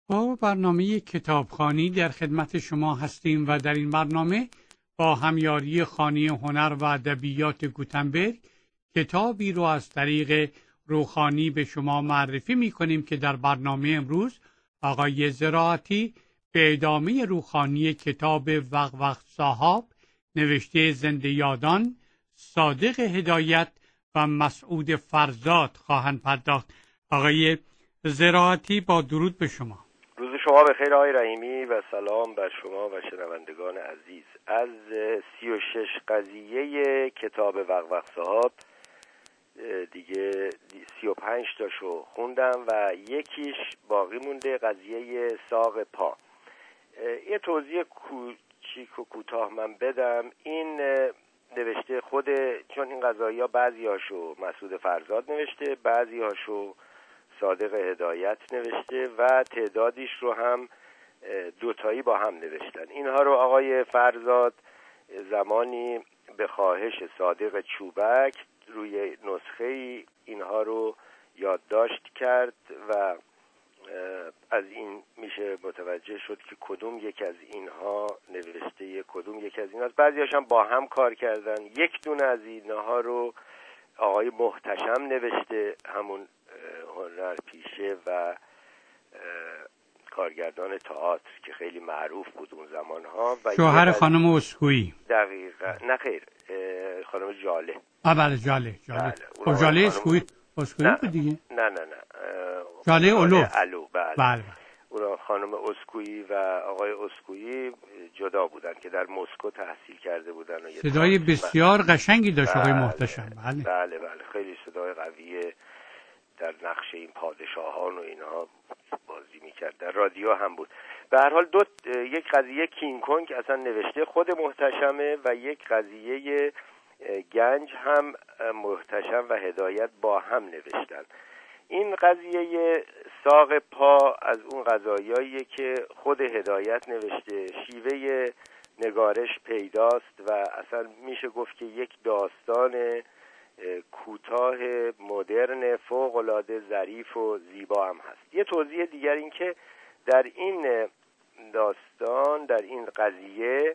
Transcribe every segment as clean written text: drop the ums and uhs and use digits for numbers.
با برنامه کتابخوانی در خدمت شما هستیم و در این برنامه با همیاری خانه هنر و ادبیات گوتنبرگ کتابی رو از طریق روحانی به شما معرفی می کنیم که در برنامه امروز آقای زراعتی به ادامه روحانی کتاب وقت صاحب نوشته زنده یادان، صادق هدایت و مسعود فرزاد خواهند پرداخت. آقای زراعتی با درود به شما. روز شما بخیر آقای رحیمی و سلام بر شما و شنوندگان عزیز. از 36 قضیه کتاب وقت صاحب دیگه 35 تاشو خوندم و یکیش باقی مونده، قضیه ساق پا. یه توضیح کوچیک و کوتاه من بدم. این نوشته چون این قضایی ها بعضی هاشو مسعود فرزاد نوشته، بعضی هاشو صادق هدایت نوشته و تعدادیش رو هم دوتایی با هم نوشتن. اینها رو آقای فرزاد زمانی به خواهش صادق چوبک روی نسخه اینها رو یادداشت کرد و از این میشه متوجه شد که کدوم یک از اینها نوشته کدوم یک از اینها. بعضی هاشم با هم کار کردن. یک دونه از اینها رو آقای محتشم نوشته، همون هنرپیشه و کارگردان تئاتر که خیلی معروف بود اون زمانها، و شوهر خانم اسکویی. دقیقاً. نه خیر، خانم جاله. بله جاله. خب جاله اسکویی بود دیگه. نه جاله الو. بله. اون خانم اسکویی و آقای اسکویی جدا بودن که در مسکو تحصیل کرده بودن و صدای بسیار قشنگی داشت آقای محتشم. بله خیلی صدای قویه. در نقش این پادشاهان و اینها بازی میکرد. در رادیو هم بود. به هر حال یک قضیه کینگ کنگ اصلا نوشته خود محتشمه و یک قضیه گنج هم محتشم و هدایت با هم نوشتن. این قضیه ساق پا از اون قضایاییه که خود هدایت نوشته. شیوه نگارش پیداست و اصلا میشه گفت که یک داستان کوتاه مدرن فوق‌العاده ظریف و زیبا هم هست. یه توضیح دیگر این که در این داستان، در این قضیه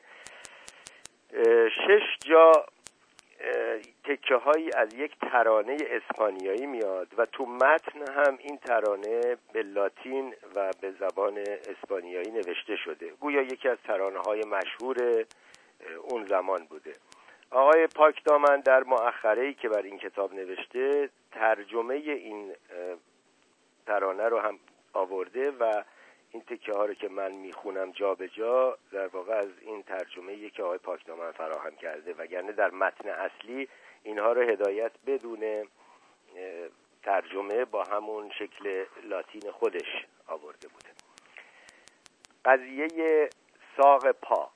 6 جا تکه هایی از یک ترانه اسپانیایی میاد و تو متن هم این ترانه به لاتین و به زبان اسپانیایی نوشته شده. گویا یکی از ترانه های مشهور اون زمان بوده. آقای پاکدامن در مؤخره‌ای که بر این کتاب نوشته ترجمه این ترانه رو هم آورده و این تکه ها رو که من میخونم جا به جا در واقع از این ترجمه‌ای که آقای پاکدامن فراهم کرده، وگرنه در متن اصلی اینها رو هدایت بدون ترجمه با همون شکل لاتین خودش آورده بوده. قضیه ساق پا.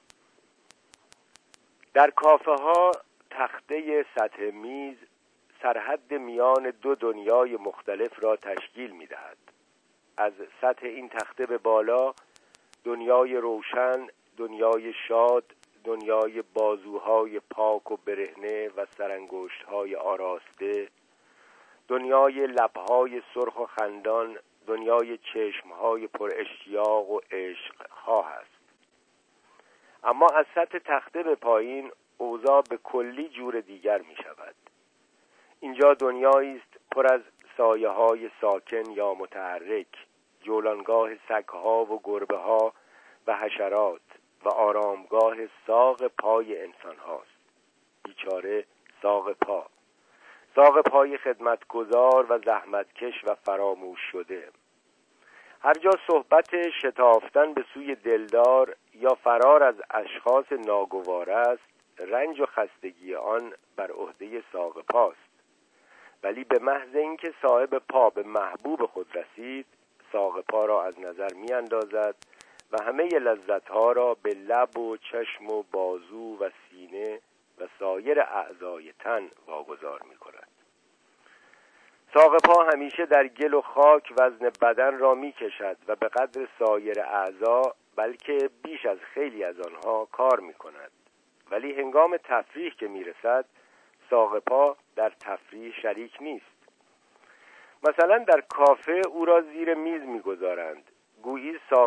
در کافه ها تخته سطح میز سرحد میان دو دنیای مختلف را تشکیل می دهد. از سطح این تخته به بالا دنیای روشن، دنیای شاد، دنیای بازوهای پاک و برهنه و سرانگشت‌های آراسته، دنیای لب‌های سرخ و خندان، دنیای چشم‌های پر اشتیاق و عشق خواه است. اما از سطح تخته به پایین اوضاع به کلی جور دیگر می شود. اینجا دنیایی است پر از سایه‌های ساکن یا متحرک، جولانگاه سگ‌ها و گربه‌ها و حشرات و آرامگاه ساق پای انسان هاست. بیچاره ساق پا، ساق پای خدمتگزار و زحمتکش و فراموش شده. هر جا صحبت شتافتن به سوی دلدار یا فرار از اشخاص ناگوار است، رنج و خستگی آن بر عهده ساق پاست. ولی به محض اینکه صاحب پا به محبوب خود رسید، ساق پا را از نظر می اندازد و همه لذتها را به لب و چشم و بازو و سینه و سایر اعضای تن واگذار می کند. ساق پا همیشه در گل و خاک وزن بدن را می کشد و به قدر سایر اعضا بلکه بیش از خیلی از آنها کار می کند. ولی هنگام تفریح که می رسد، ساق پا در تفریح شریک نیست. مثلا در کافه او را زیر میز می گذارند. گویی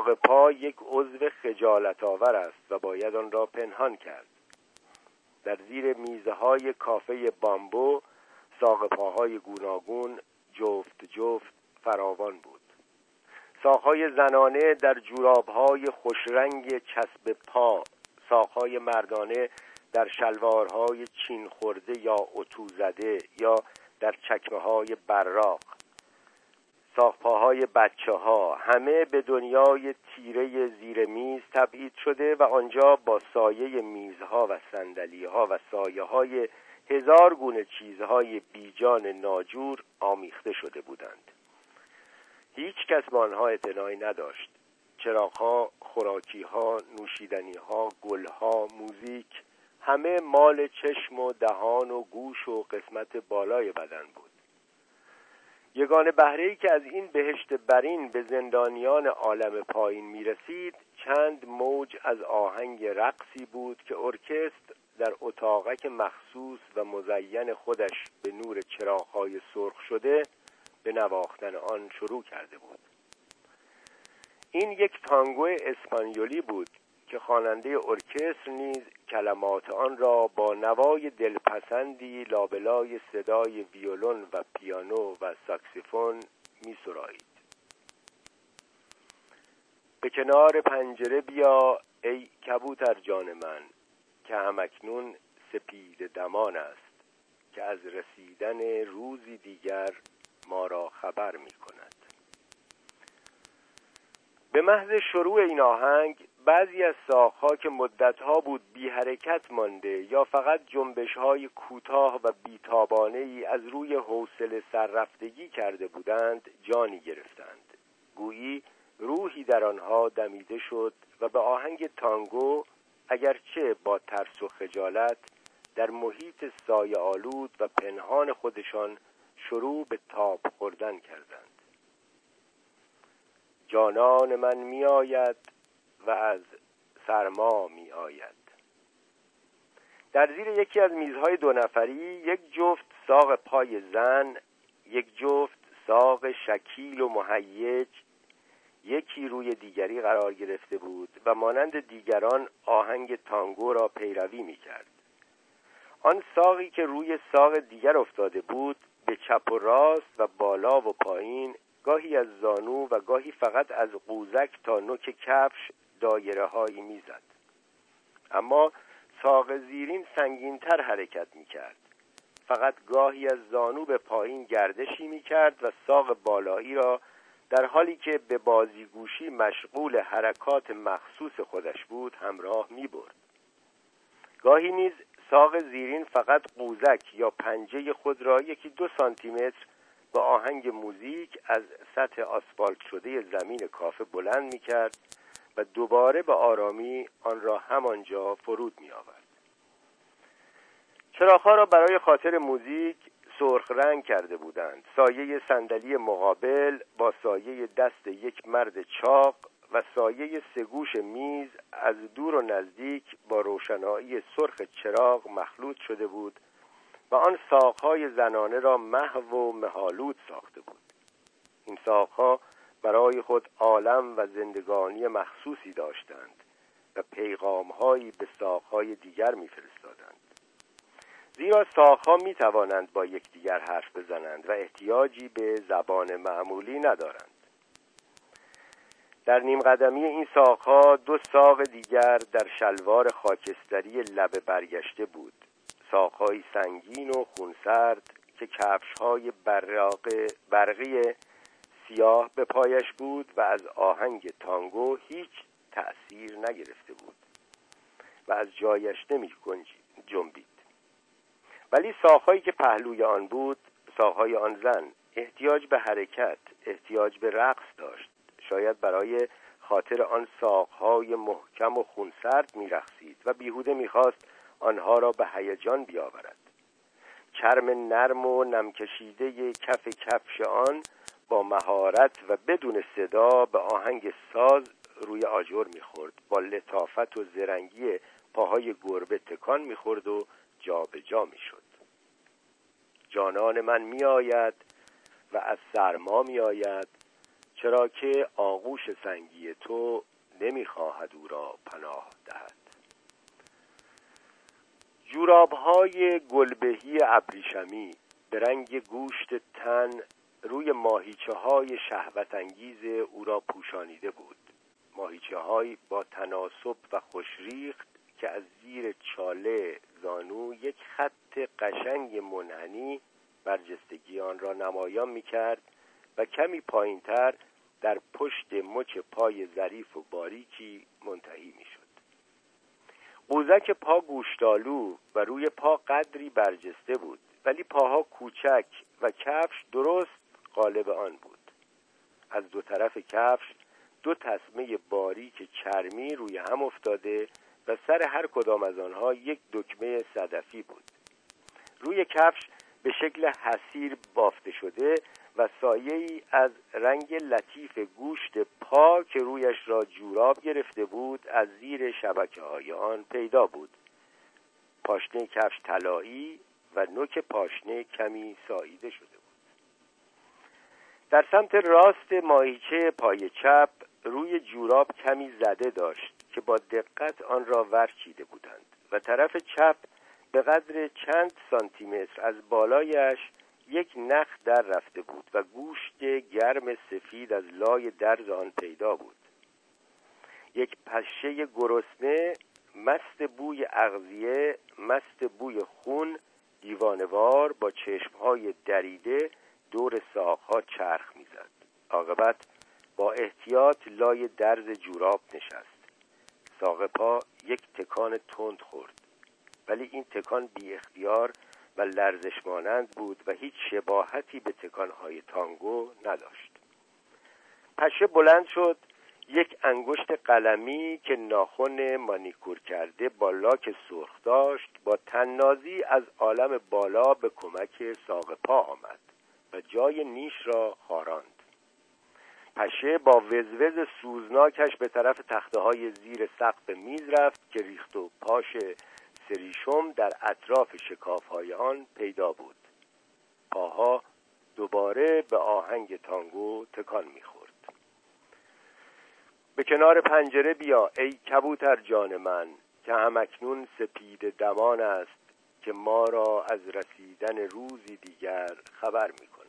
ساق پا یک عضو خجالت آور است و باید آن را پنهان کرد. در زیر میزهای کافه بامبو ساق پاهای گوناگون جفت جفت فراوان بود. ساقهای زنانه در جورابهای خوشرنگ چسب پا، ساقهای مردانه در شلوارهای چین خورده یا اتو زده یا در چکمه‌های براق، ساقپاهای بچه‌ها، همه به دنیای تیره زیر میز تبعید شده و آنجا با سایه میزها و صندلی‌ها و سایه‌های هزار گونه چیزهای بیجان ناجور آمیخته شده بودند. هیچ کس به آنها اعتنایی نداشت. چراغ‌ها، خوراکی‌ها، نوشیدنی‌ها، گل‌ها، موزیک، همه مال چشم و دهان و گوش و قسمت بالای بدن بود. یگانه بهره‌ای که از این بهشت برین به زندانیان عالم پایین میرسید چند موج از آهنگ رقصی بود که ارکستر در اتاقک مخصوص و مزین خودش به نور چراغ‌های سرخ شده به نواختن آن شروع کرده بود. این یک تانگو اسپانیولی بود که خواننده ارکستر نیز کلمات آن را با نوای دلپسندی لابلای صدای ویولون و پیانو و ساکسیفون می سرایید. به کنار پنجره بیا ای کبوتر جان من که همکنون سپید دمان است که از رسیدن روزی دیگر ما را خبر می کند. به محض شروع این آهنگ بعضی از ساق‌ها که مدت‌ها بود بی حرکت مانده یا فقط جنبش‌های کوتاه و بی‌تابانه‌ای از روی حوصله سررفتگی کرده بودند جانی گرفتند. گویی روحی در آنها دمیده شد و به آهنگ تانگو اگرچه با ترس و خجالت در محیط سایه آلود و پنهان خودشان شروع به تاب خوردن کردند. جانان من می آید و از سرما می آید. در زیر یکی از میزهای دو نفری یک جفت ساق پای زن، یک جفت ساق شکیل و مهیج یکی روی دیگری قرار گرفته بود و مانند دیگران آهنگ تانگو را پیروی می کرد. آن ساقی که روی ساق دیگر افتاده بود به چپ و راست و بالا و پایین، گاهی از زانو و گاهی فقط از قوزک تا نوک کفش دایره هایی می زد. اما ساق زیرین سنگین‌تر حرکت می کرد. فقط گاهی از زانو به پایین گردشی می کرد و ساق بالایی را در حالی که به بازیگوشی مشغول حرکات مخصوص خودش بود همراه می برد. گاهی نیز ساق زیرین فقط قوزک یا پنجه خود را 1-2 سانتیمتر با آهنگ موزیک از سطح آسفالت شده زمین کافه بلند می کرد و دوباره به آرامی آن را همانجا فرود می آورد. چراغ‌ها را برای خاطر موزیک سرخ رنگ کرده بودند. سایه صندلی مقابل با سایه دست یک مرد چاق و سایه 3 گوش میز از دور و نزدیک با روشنایی سرخ چراغ مخلوط شده بود و آن ساق‌های زنانه را محو و مه‌آلود ساخته بود. این ساق‌ها برای خود عالم و زندگانی مخصوصی داشتند و پیغام‌هایی به ساق‌های دیگر می‌فرستادند. زیرا ساق‌ها می‌توانند با یکدیگر حرف بزنند و احتیاجی به زبان معمولی ندارند. در نیم قدمی این ساق‌ها 2 ساق دیگر در شلوار خاکستری لبه برگشته بود. ساق‌های سنگین و خونسرد که کفش‌های برقی سیاه به پایش بود و از آهنگ تانگو هیچ تأثیر نگرفته بود و از جایش نمی جنبید. ولی ساق‌هایی که پهلوی آن بود، ساق‌های آن زن، احتیاج به حرکت، احتیاج به رقص داشت. شاید برای خاطر آن ساق‌های محکم و خونسرد می‌رقصید و بیهوده می‌خواست آنها را به هیجان بیاورد. چرم نرم و نمکشیده کف کفش آن با مهارت و بدون صدا به آهنگ ساز روی آجر می‌خورد. با لطافت و زرنگی پاهای گربه تکان می‌خورد و جا به جا می‌شد. جانان من می‌آید و از سرما می‌آید، چرا که آغوش سنگی تو نمیخواهد او را پناه دهد. جوراب‌های گلبهی ابریشمی به رنگ گوشت تن روی ماهیچه‌های شهوت‌انگیز او را پوشانیده بود. ماهیچه‌هایی با تناسب و خوشریخت که از زیر چاله زانو یک خط قشنگ منحنی برجستگی آن را نمایان می‌کرد و کمی پایین‌تر در پشت مچ پای ظریف و باریکی منتهی می‌شد. قوزک پا گوشتالو و روی پا قدری برجسته بود، ولی پاها کوچک و کفش درست قالب آن بود. از دو طرف کفش دو تسمه باریک چرمی روی هم افتاده و سر هر کدام از آنها یک دکمه صدفی بود. روی کفش به شکل حصیر بافته شده و سایه‌ای از رنگ لطیف گوشت پا که رویش را جوراب گرفته بود از زیر شبکه‌های آن پیدا بود. پاشنه کفش طلایی و نوک پاشنه کمی ساییده شده بود. در سمت راست ماهیچه پای چپ روی جوراب کمی زده داشت که با دقت آن را ورچیده بودند و طرف چپ به قدر چند سانتی متر از بالایش یک نخ در رفته بود و گوشت گرم سفید از لای درز آن پیدا بود. یک پشه گرسنه مست بوی اغذیه، مست بوی خون، دیوانوار با چشمهای دریده دور ساقها چرخ میزد. عاقبت با احتیاط لای درز جوراب نشست. ساق پا یک تکان تند خورد، ولی این تکان بی اختیار و لرزش مانند بود و هیچ شباهتی به تکانهای تانگو نداشت. پشه بلند شد، یک انگشت قلمی که ناخن مانیکور کرده با لاک سرخ داشت با طنازی از عالم بالا به کمک ساق پا آمد و جای نیش را خاراند. پشه با وزوز سوزناکش به طرف تخته‌های زیر سقف میز رفت که ریخت و پاش سریشم در اطراف شکاف‌های آن پیدا بود. پاها دوباره به آهنگ تانگو تکان می‌خورد. به کنار پنجره بیا ای کبوتر جان من که همکنون سپید دمان است که ما را از رسیدن روزی دیگر خبر می‌کند.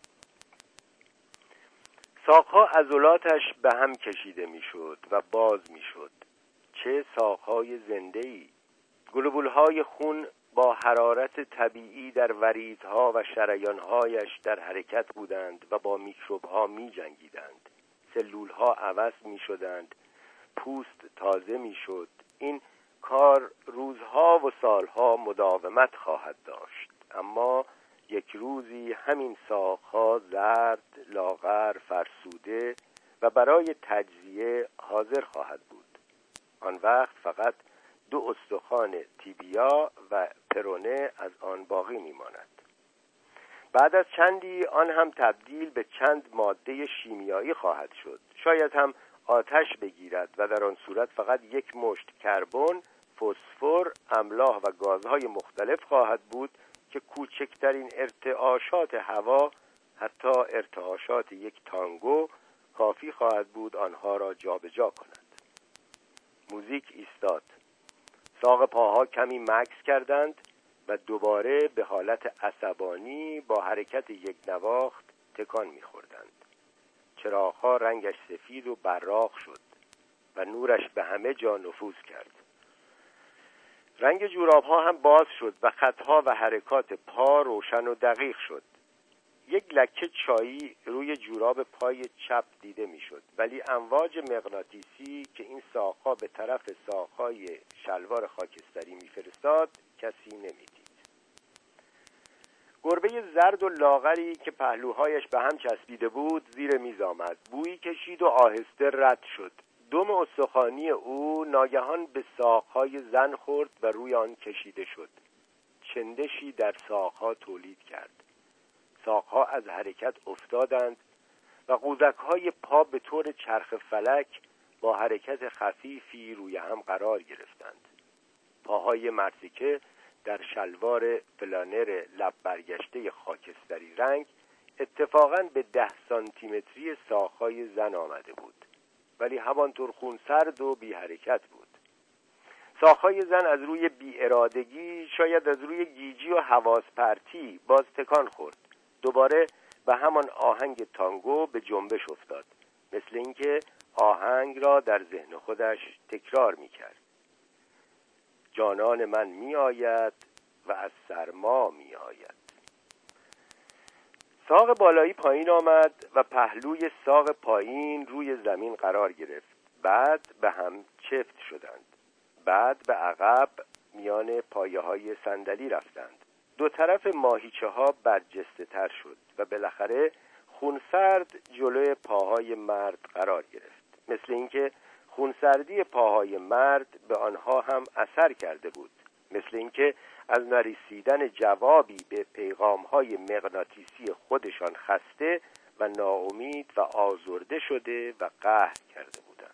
ساقها عضلاتش به هم کشیده می‌شد و باز می‌شد. چه ساقهای زنده‌ای! گلوبول‌های خون با حرارت طبیعی در وریدها و شریان‌هایش در حرکت بودند و با میکروب‌ها می‌جنگیدند. سلول‌ها عوض می‌شدند، پوست تازه می‌شد. این کار روزها و سالها مداومت خواهد داشت، اما یک روزی همین ساقها زرد، لاغر، فرسوده و برای تجزیه حاضر خواهد بود. آن وقت فقط دو استخوان تیبیا و پرونه از آن باقی می‌ماند. بعد از چندی آن هم تبدیل به چند ماده شیمیایی خواهد شد. شاید هم آتش بگیرد و در آن صورت فقط یک مشت کربن، فسفر، املاح و گازهای مختلف خواهد بود که کوچکترین ارتعاشات هوا، حتی ارتعاشات یک تانگو، کافی خواهد بود آنها را جابجا کند. موزیک ایستاد. ساق پاها کمی مکث کردند و دوباره به حالت عصبانی با حرکت یک نواخت تکان می‌خوردند. چراغ‌ها رنگش سفید و براق شد و نورش به همه جا نفوذ کرد. رنگ جوراب‌ها هم باز شد و خطها و حرکات پا روشن و دقیق شد. یک لکه چایی روی جوراب پای چپ دیده میشد، ولی امواج مغناطیسی که این ساق‌ها به طرف ساق‌های شلوار خاکستری میفرستاد کسی نمیدید. گربه زرد و لاغری که پهلوهایش به هم چسبیده بود زیر میز آمد. بویی کشید و آهسته رد شد. دم استخوانی او ناگهان به ساق‌های زن خورد و روی آن کشیده شد. چندشی در ساق‌ها تولید کرد. ساق‌ها از حرکت افتادند و قوزک‌های پا به طور چرخ فلک با حرکت خفیفی روی هم قرار گرفتند. پاهای مرتیکه در شلوار فلانر لب برگشته خاکستری رنگ اتفاقاً به 10 سانتیمتری ساق‌های زن آمده بود، ولی همانطور خونسرد و بی حرکت بود. ساق‌های زن از روی بی‌ارادگی، شاید از روی گیجی و حواس پرتی، باز تکان خورد. دوباره به همان آهنگ تانگو به جنبش افتاد، مثل اینکه آهنگ را در ذهن خودش تکرار می‌کرد. جانان من می‌آید و از سرما می‌آید. ساق بالایی پایین آمد و پهلوی ساق پایین روی زمین قرار گرفت. بعد به هم چفت شدند. بعد به عقب میان پایه‌های صندلی رفتند. دو طرف ماهیچه ها برجسته تر شد و بالاخره خونسرد جلوی پاهای مرد قرار گرفت، مثل اینکه خونسردی پاهای مرد به آنها هم اثر کرده بود، مثل اینکه از نرسیدن جوابی به پیغام‌های مغناطیسی خودشان خسته و ناامید و آزرده شده و قهر کرده بودند.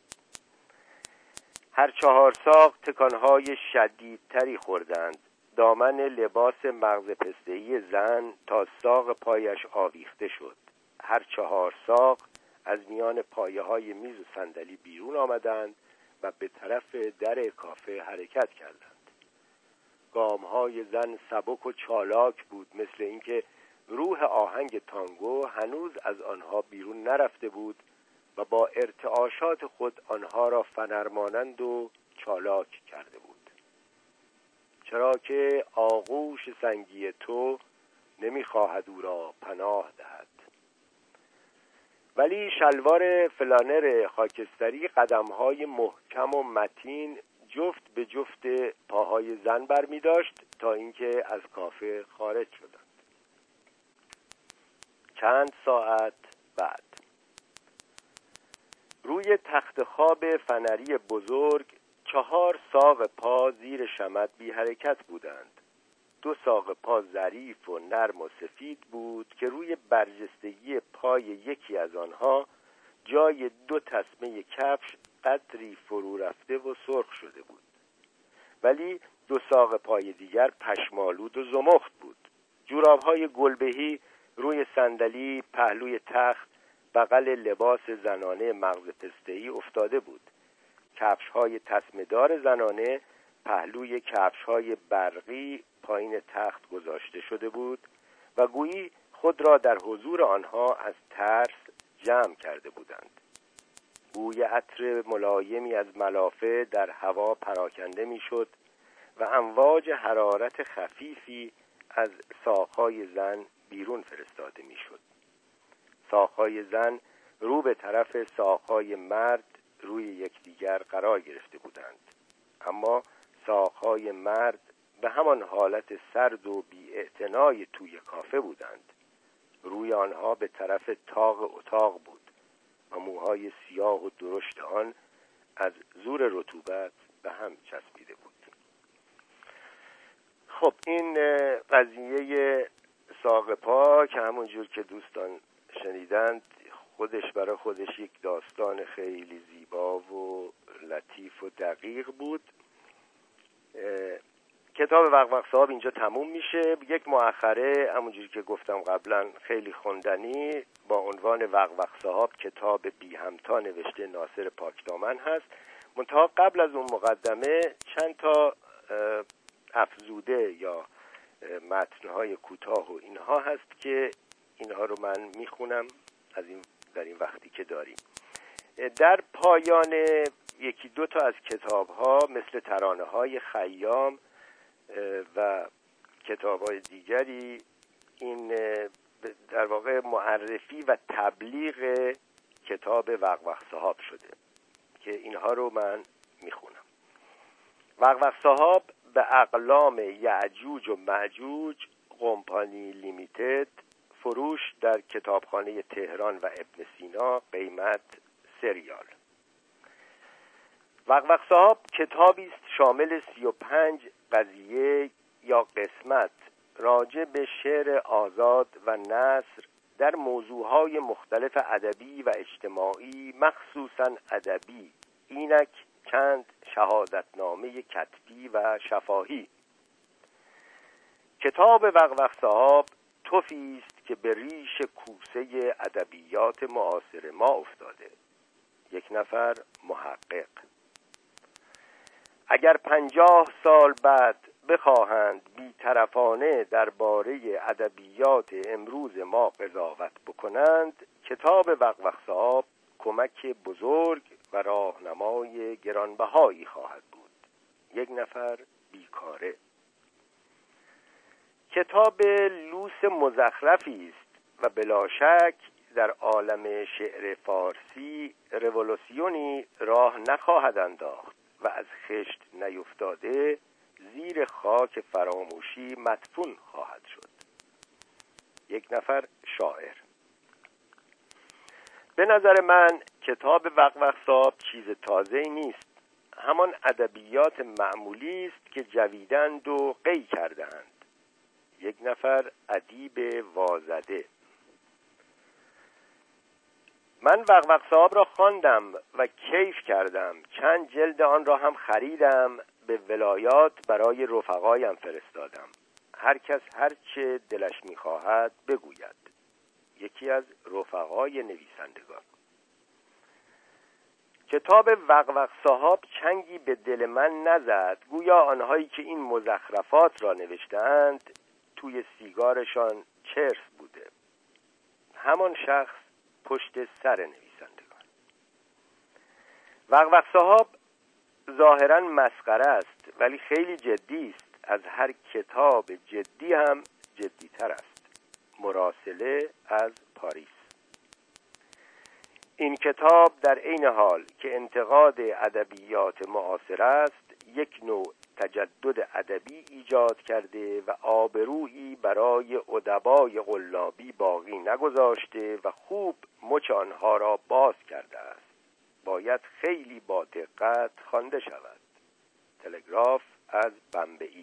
هر 4 ساق تکان‌های شدیدتری خوردند. دامن لباس مغز پسته‌ای زن تا ساق پایش آویخته شد. هر 4 ساق از میان پایه‌های میز و صندلی بیرون آمدند و به طرف در کافه حرکت کردند. گام‌های زن سبک و چالاک بود، مثل اینکه روح آهنگ تانگو هنوز از آنها بیرون نرفته بود و با ارتعاشات خود آنها را فنرمانند و چالاک کرده بود. چرا که آغوش سنگی تو نمیخواهد او را پناه دهد. ولی شلوار فلانر خاکستری قدمهای محکم و متین جفت به جفت پاهای زن برمی داشت تا اینکه از کافه خارج شدند. چند ساعت بعد روی تخت خواب فنری بزرگ 4 ساق پا زیر شمد بی حرکت بودند. 2 ساق پا ظریف و نرم و سفید بود که روی برجستگی پای یکی از آنها جای 2 تسمه کفش قدری فرو رفته و سرخ شده بود، ولی 2 ساق پای دیگر پشمالود و زمخت بود. جوراب‌های گلبهی روی صندلی پهلوی تخت بغل لباس زنانه مغز پسته‌ای افتاده بود. کفش‌های تسمه‌دار زنانه پهلوی کفش‌های برقی پایین تخت گذاشته شده بود و گویی خود را در حضور آنها از ترس جمع کرده بودند. بوی عطر ملایمی از ملافه در هوا پراکنده می‌شد و امواج حرارت خفیفی از ساق‌های زن بیرون فرستاده می‌شد. ساق‌های زن رو به طرف ساق‌های مرد روی یکدیگر قرار گرفته بودند، اما ساق‌های مرد به همان حالت سرد و بی‌اعتنای توی کافه بودند. روی آنها به طرف طاق اتاق بود و موهای سیاه و درشت آن از زور رطوبت به هم چسبیده بود. خب این قضیه ساق پا که همون جور که دوستان شنیدند خودش برای خودش یک داستان خیلی زیبا و لطیف و دقیق بود. کتاب وق صاحب اینجا تموم میشه. یک مؤخره همونجوری که گفتم قبلا خیلی خوندنی با عنوان وق صاحب کتاب بی همتا نوشته ناصر پاکدامن هست. منتها قبل از اون مقدمه چند تا افزوده یا متنهای کوتاه و اینها هست که اینها رو من میخونم از این در این وقتی که داریم. در پایان 1-2 تا از کتاب‌ها مثل ترانه‌های خیام و کتاب‌های دیگری این در واقع معرفی و تبلیغ کتاب وق صاحب شده که اینها رو من میخونم. وق صاحب به اقلام یعجوج و معجوج کمپانی لیمیتد، فروش در کتابخانه تهران و ابن سینا، قیمت 3 ریال. وق صاحب کتابی است شامل 35 قضیه یا قسمت راجع به شعر آزاد و نثر در موضوعهای مختلف ادبی و اجتماعی، مخصوصاً ادبی، اینک چند شهادتنامه کتبی و شفاهی. کتاب وق صاحب طوفی است که به ریش کوسه ادبیات معاصر ما افتاده. یک نفر محقق: اگر 50 سال بعد بخواهند بی‌طرفانه درباره ادبیات امروز ما قضاوت بکنند، کتاب وقوق صاحب کمک بزرگ و راهنمای گرانبهایی خواهد بود. یک نفر بیکاره: کتاب لوس مزخرفی است و بلا شک در عالم شعر فارسی رولوسیونی راه نخواهد انداخت و از خشت نیفتاده زیر خاک فراموشی مدفون خواهد شد. یک نفر شاعر: به نظر من کتاب وقوق صاحب چیز تازه‌ای نیست، همان ادبیات معمولی است که جویدند و قی کردند. یک نفر ادیب وازده: من وقوق صاحب را خواندم و کیف کردم، چند جلد آن را هم خریدم، به ولایات برای رفقایم فرستادم. هر کس هر چه دلش می‌خواهد بگوید. یکی از رفقای نویسندگان: کتاب وقوق صاحب چنگی به دل من نزد، گویا آنهایی که این مزخرفات را نوشتند توی سیگارشان چرس بوده. همان شخص پشت سر نویسندگان. وقوق صاحب ظاهراً مسخره است ولی خیلی جدی است. از هر کتاب جدی هم جدی‌تر است. مراسله از پاریس. این کتاب در عین حال که انتقاد ادبیات معاصر است، یک نوع تجدد ادبی ایجاد کرده و آبرویی برای ادبای قلابی باقی نگذاشته و خوب مچ آنها را باز کرده است. باید خیلی با دقت خوانده شود. تلگراف از بمبئی.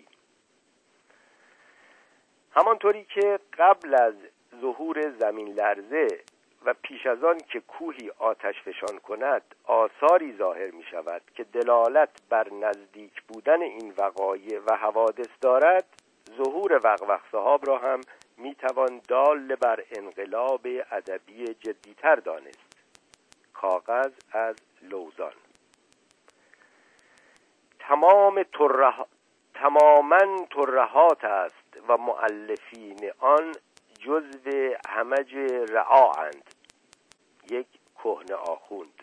همانطوری که قبل از ظهور زمین لرزه و پیش از آن که کوهی آتش فشان کند آثاری ظاهر می شود که دلالت بر نزدیک بودن این وقایع و حوادث دارد، ظهور وقوق صاحب را هم می توان دال بر انقلاب ادبی جدی‌تر دانست. کاغذ از لوزان. تماماً ترهات است و مؤلفین آن جزو همج رعااند. یک کهنه آخوند.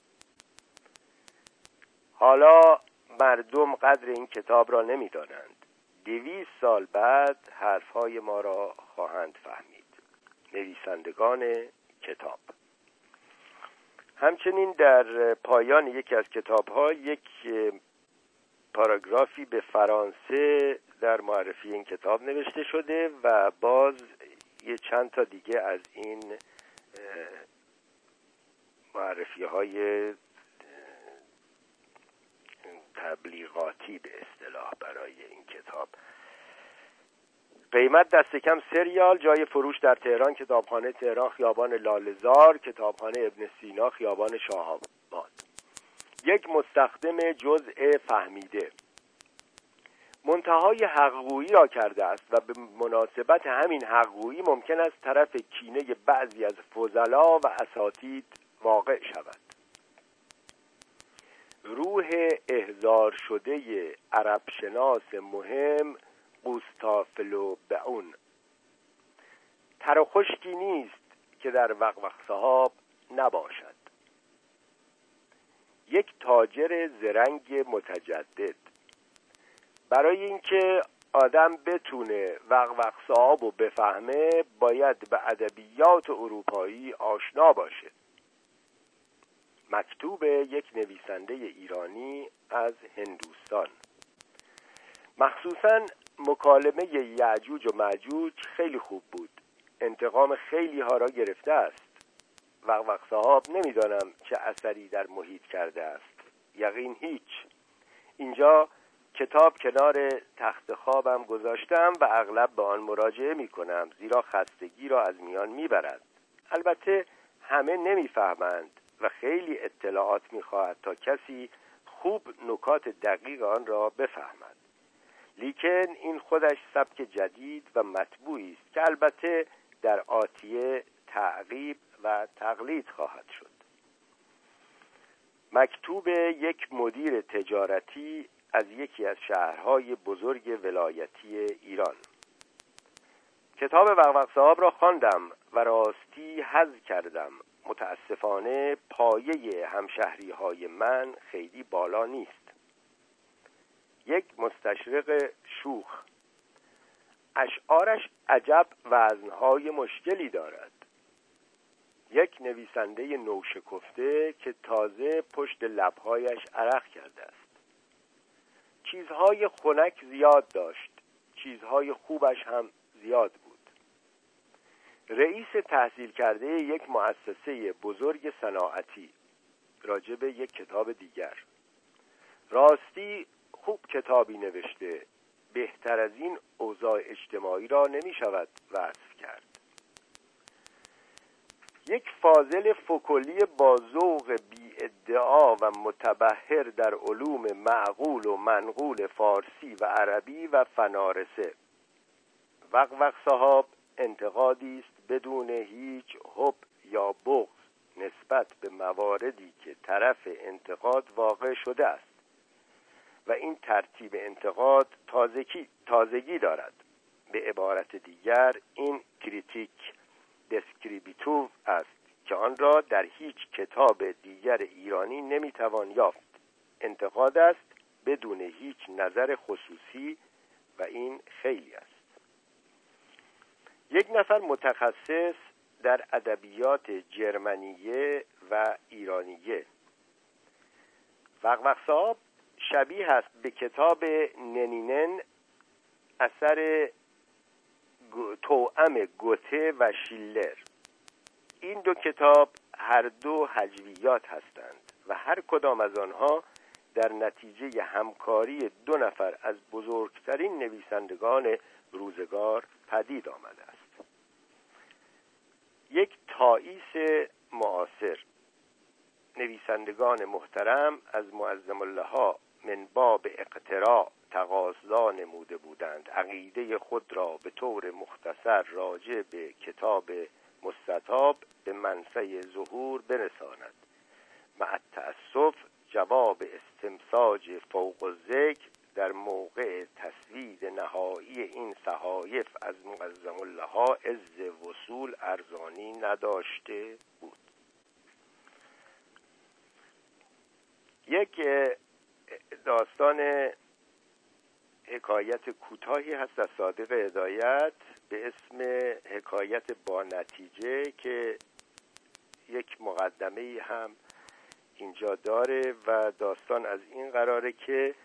حالا مردم قدر این کتاب را نمی دانند. 200 سال بعد حرفهای ما را خواهند فهمید. نویسندگان کتاب. همچنین در پایان یکی از کتاب‌ها یک پاراگرافی به فرانسه در معرفی این کتاب نوشته شده و باز یه چند تا دیگه از این معرفی‌های تبلیغاتی به اصطلاح برای این کتاب. قیمت دست کم 3 ریال. جای فروش در تهران: کتابخانه تهران، خیابان لاله‌زار، کتابخانه ابن سینا، خیابان شاه‌آباد. یک مستخدم جزء فهمیده منتهای حق‌گویی را کرده است و به مناسبت همین حق‌گویی ممکن است طرف کینه بعضی از فضلا و اساتید واقع شود. روح احضار شده عرب شناس مهم گوستاف لو بئون. تر و خشکی نیست که در وقوق صاحب نباشد. یک تاجر زرنگ متجدد. برای اینکه آدم بتونه وقوق صاحب رو بفهمه باید به ادبیات اروپایی آشنا باشه. مکتوب یک نویسنده ایرانی از هندوستان. مخصوصاً مکالمه یعجوج و معجوج خیلی خوب بود. انتقام خیلی ها را گرفته است. وقوق صاحب نمیدانم چه اثری در محیط کرده است. یقین هیچ. اینجا کتاب کنار تخت خوابم گذاشتم و اغلب به آن مراجعه می کنم زیرا خستگی را از میان می برد. البته همه نمیفهمند و خیلی اطلاعات می خواهد تا کسی خوب نکات دقیق آن را بفهمد. لیکن این خودش سبک جدید و مطبوعی است که البته در آتیه تعقیب و تقلید خواهد شد. مکتوب یک مدیر تجارتی از یکی از شهرهای بزرگ ولایتی ایران. کتاب وقوق صاحب را خواندم و راستی حظ کردم. متاسفانه پایه همشهری‌های من خیلی بالا نیست. یک مستشرق شوخ. اشعارش عجب وزنهای مشکلی دارد. یک نویسنده نوشکفته که تازه پشت لب‌هایش عرق کرده است. چیزهای خنک زیاد داشت، چیزهای خوبش هم زیاد بود. رئیس تحصیل کرده یک مؤسسه بزرگ صناعتی. راجب یک کتاب دیگر. راستی خوب کتابی نوشته. بهتر از این اوضاع اجتماعی را نمی شود وصف کرد. یک فاضل فکلی با ذوق بی ادعا و متبحر در علوم معقول و منقول فارسی و عربی و فنارسه. وقوق صاحب انتقادی است بدون هیچ حب یا بغض نسبت به مواردی که طرف انتقاد واقع شده است و این ترتیب انتقاد تازگی دارد. به عبارت دیگر این کریتیک دسکریپتیو است که آن را در هیچ کتاب دیگر ایرانی نمیتوان یافت. انتقاد است بدون هیچ نظر خصوصی و این خیلی است. یک نفر متخصص در ادبیات جرمنیه و ایرانیه. وقوق صاحب شبیه است به کتاب ننینن اثر توأم گوته و شیلر. این دو کتاب هر دو هجویات هستند و هر کدام از آنها در نتیجه همکاری دو نفر از بزرگترین نویسندگان روزگار پدید آمده است. یک تائیس معاصر. نویسندگان محترم از معظم الله من باب اقتراع تقاضا نموده بودند عقیده خود را به طور مختصر راجع به کتاب مستطاب به منصه ظهور برساند. مع التأسف جواب استمساج فوق الذکر در موقع تسوید نهایی این صحایف از معظم الله عز وصول ارزانی نداشته بود. یک داستان حکایت کوتاهی هست از صادق هدایت به اسم حکایت با نتیجه که یک مقدمه هم اینجا داره و داستان از این قراره که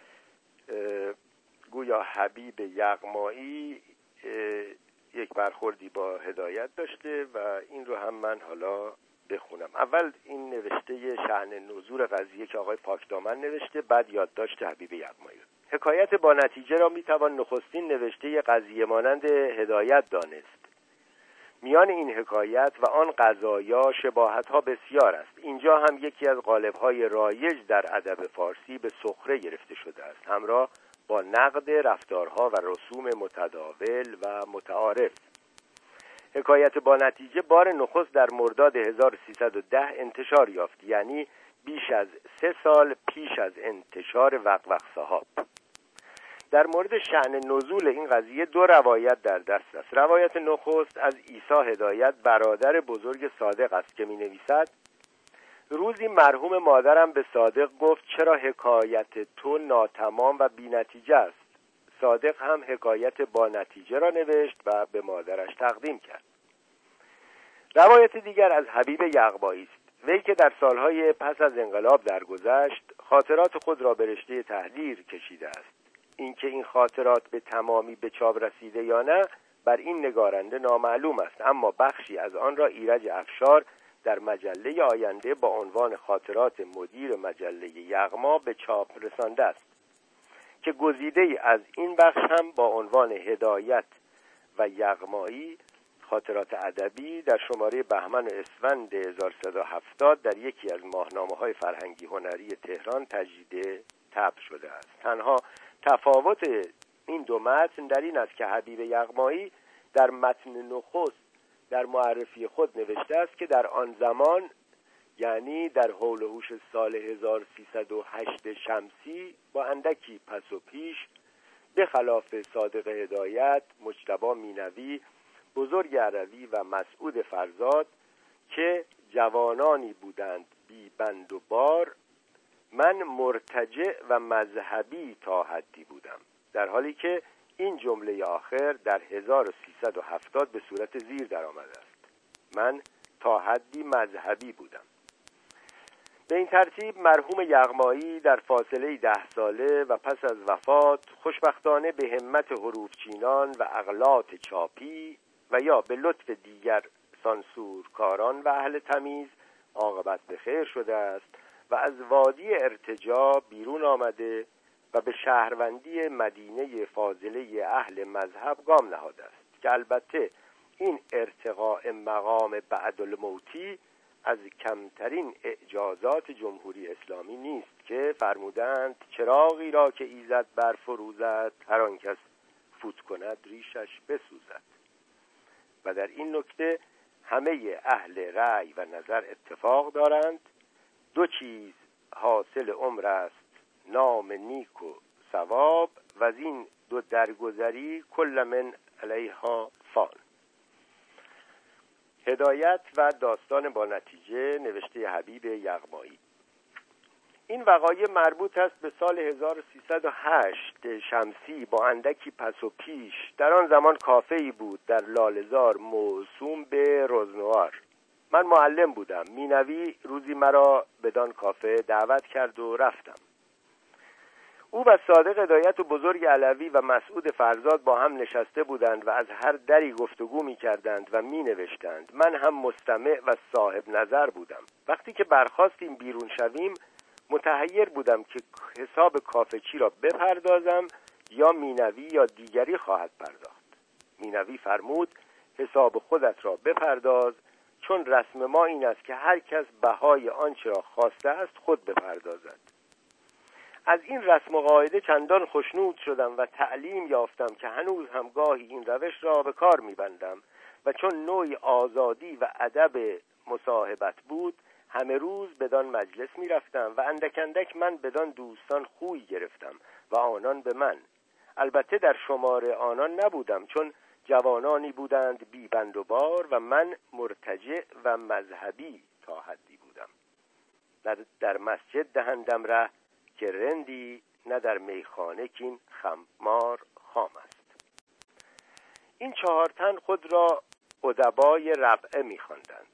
گویا حبیب یغمایی یک برخوردی با هدایت داشته و این رو هم من حالا بخونم. اول این نوشته شأن نزول قضیه که آقای پاکدامن نوشته، بعد یادداشت حبیب یغمایی. حکایت با نتیجه را میتوان نخستین نوشته قضیه مانند هدایت دانست. میان این حکایت و آن قضایا شباهت‌ها بسیار است. اینجا هم یکی از قالب‌های رایج در ادب فارسی به سخره گرفته شده است، همراه با نقد رفتارها و رسوم متداول و متعارف. حکایت با نتیجه بار نخست در مرداد 1310 انتشار یافت، یعنی بیش از 3 سال پیش از انتشار وقوق صاحب. در مورد شأن نزول این قضیه 2 روایت در دست است. روایت نخست از عیسی هدایت برادر بزرگ صادق است که می‌نویسد: روزی مرحوم مادرم به صادق گفت چرا حکایت تو ناتمام و بی‌نتیجه است. صادق هم حکایت با نتیجه را نوشت و به مادرش تقدیم کرد. روایت دیگر از حبیب یغمایی است. وی که در سالهای پس از انقلاب درگذشت خاطرات خود را به رشته تحریر کشیده است. اینکه این خاطرات به تمامی به چاپ رسیده یا نه بر این نگارنده نامعلوم است، اما بخشی از آن را ایرج افشار در مجله آینده با عنوان خاطرات مدیر مجله یغما به چاپ رسانده است که گزیده از این بخش هم با عنوان هدایت و یغمایی خاطرات ادبی در شماره بهمن و اسفند 1370 در یکی از ماهنامه‌های فرهنگی هنری تهران تجدید طبع شده است. تنها تفاوت این دو متن در این است که حبیب یغمایی در متن نخست در معرفی خود نوشته است که در آن زمان، یعنی در حول و حوش سال 1308 شمسی، با اندکی پس و پیش، به خلاف صادق هدایت، مجتبی مینوی، بزرگ عربی و مسعود فرزاد که جوانانی بودند بی بند و بار، من مرتجع و مذهبی تا حدی بودم، در حالی که این جمله آخر در 1370 به صورت زیر در آمده است: من تا حدی مذهبی بودم. به این ترتیب مرحوم یغمایی در فاصله 10 ساله و پس از وفات خوشبختانه به همت حروفچینان و اغلاط چاپی و یا به لطف دیگر سانسورکاران و اهل تمیز عاقبت به خیر شده است و از وادی ارتجاع بیرون آمده و به شهروندی مدینه فاضله اهل مذهب گام نهاده است، که البته این ارتقاء مقام بعد الموتی از کمترین اعجازات جمهوری اسلامی نیست که فرمودند چراغی را که ایزد برفروزد هر آن کس فوت کند ریشش بسوزد. و در این نکته همه اهل رأی و نظر اتفاق دارند: دو چیز حاصل عمر است، نام نیک و ثواب، و از این دو درگذری کل من علیها فان. هدایت و داستان با نتیجه، نوشته حبیب یغمایی. این وقایع مربوط است به سال 1308 شمسی با اندکی پس و پیش. در آن زمان کافه‌ای بود در لاله‌زار موسوم به روزنوار. من معلم بودم. مینوی روزی مرا بدان کافه دعوت کرد و رفتم. او و صادق هدایت و بزرگ علوی و مسعود فرزاد با هم نشسته بودند و از هر دری گفتگو می کردند و می نوشتند. من هم مستمع و صاحب نظر بودم. وقتی که برخاستیم بیرون شویم متحیر بودم که حساب کافه چی را بپردازم یا مینوی یا دیگری خواهد پرداخت. مینوی فرمود حساب خودت را بپرداز، چون رسم ما این است که هر کس بهای آنچه را خواسته است خود بپردازد. از این رسم و قاعده چندان خوشنود شدم و تعلیم یافتم که هنوز هم گاهی این روش را به کار می‌بندم و چون نوعی آزادی و ادب مصاحبت بود همه روز بدان مجلس می‌رفتم و اندک اندک من بدان دوستان خوی گرفتم و آنان به من. البته در شمار آنان نبودم، چون جوانانی بودند بی بند و بار و من مرتجع و مذهبی تا حدی بودم. در مسجد دهندم ره که رندی، نه در میخانه کین خمار خام است. این 4 تن خود را ادبای ربعه می‌خواندند.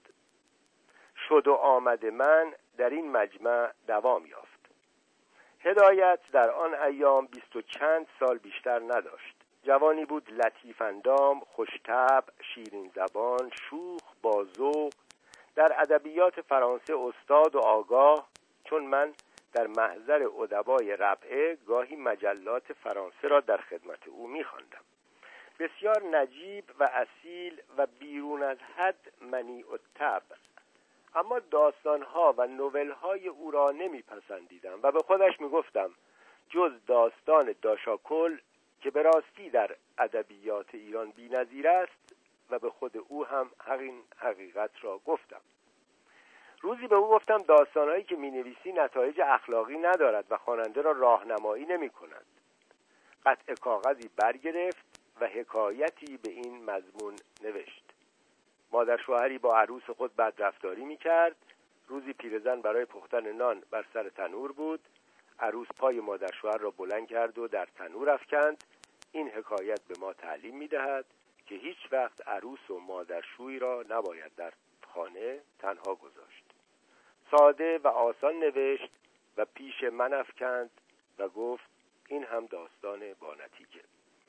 شد و آمد من در این مجمع دوام یافت. هدایت در آن ایام 20 و چند سال بیشتر نداشت. جوانی بود لطیف اندام، خوش‌طبع، شیرین زبان، شوخ، با ذوق، در ادبیات فرانسه استاد و آگاه، چون من در محضر ادبای ربعه گاهی مجلات فرانسه را در خدمت او می‌خواندم. بسیار نجیب و اصیل و بیرون از حد منیع الطبع، اما داستان‌ها و نوئل‌های او را نمی‌پسندیدم و به خودش می‌گفتم جز داستان داشاکل که به راستی در ادبیات ایران بی‌نظیر است و به خود او هم همین حقیقت را گفتم. روزی به او گفتم داستان‌هایی که می‌نویسی نتایج اخلاقی ندارد و خواننده را راهنمایی نمی‌کند. قطع کاغذی برگرفت و حکایتی به این مضمون نوشت. مادر شوهری با عروس خود بدرفتاری می‌کرد. روزی پیرزن برای پختن نان بر سر تنور بود. عروس پای مادر شوهر را بلند کرد و در تنور افکند. این حکایت به ما تعلیم می‌دهد که هیچ وقت عروس و مادرشوی را نباید در خانه تنها گذاشت. ساده و آسان نوشت و پیش من افکند و گفت این هم داستان با نتیجه.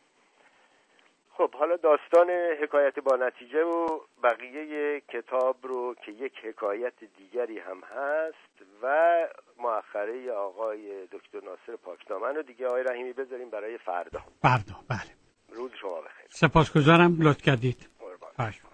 خب حالا داستان حکایت با نتیجه و بقیه کتاب رو که یک حکایت دیگری هم هست و مؤخره آقای دکتر ناصر پاکدامن رو دیگه آقای رحیمی بذاریم برای فردا. بله. روز شما بخیر. سپاسگزارم، لطف کردید.